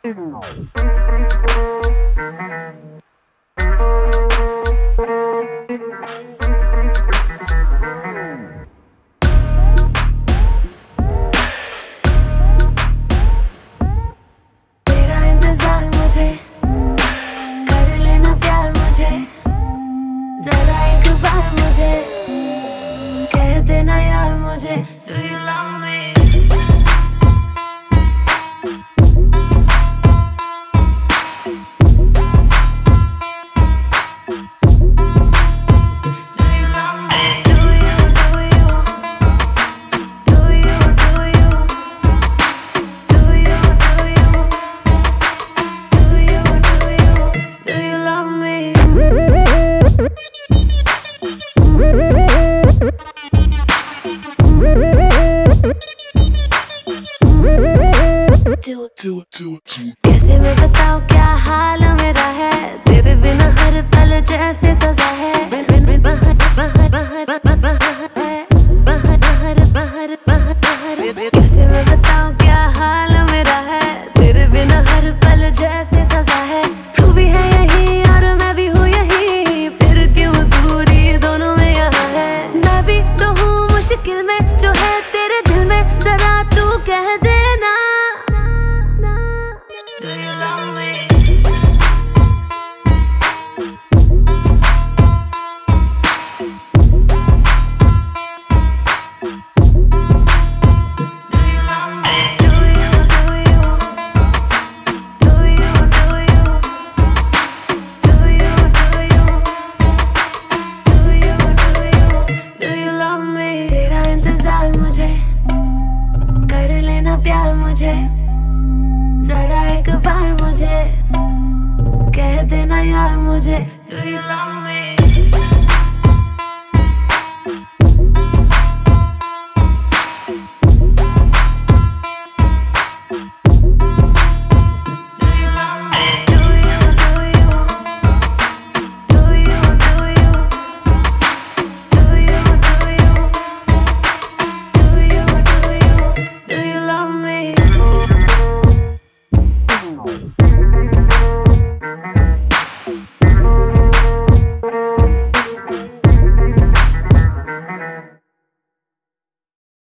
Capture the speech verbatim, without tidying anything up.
तेरा इंतजार मुझे, कर लेना प्यार मुझे, जरा एक बार मुझे कह देना यार मुझे, do you love me? कैसे मैं बताऊं क्या हाल मेरा है, तेरे बिना हर पल जैसे सजा है। बाहर बाहर बाहर बाहर बाहर बाहर बाहर कैसे मैं बताऊं क्या हाल मेरा है, तेरे बिना हर पल जैसे सजा है। तू भी है यही और मैं भी हूँ यही, फिर क्यों दूरी दोनों में यहाँ है। मैं भी तो हूँ मुश्किल में, जो है तेरे दिल में जरा तू कह देना, do you love me? प्यार मुझे, जरा एक बार मुझे कह देना यार मुझे, do you love me?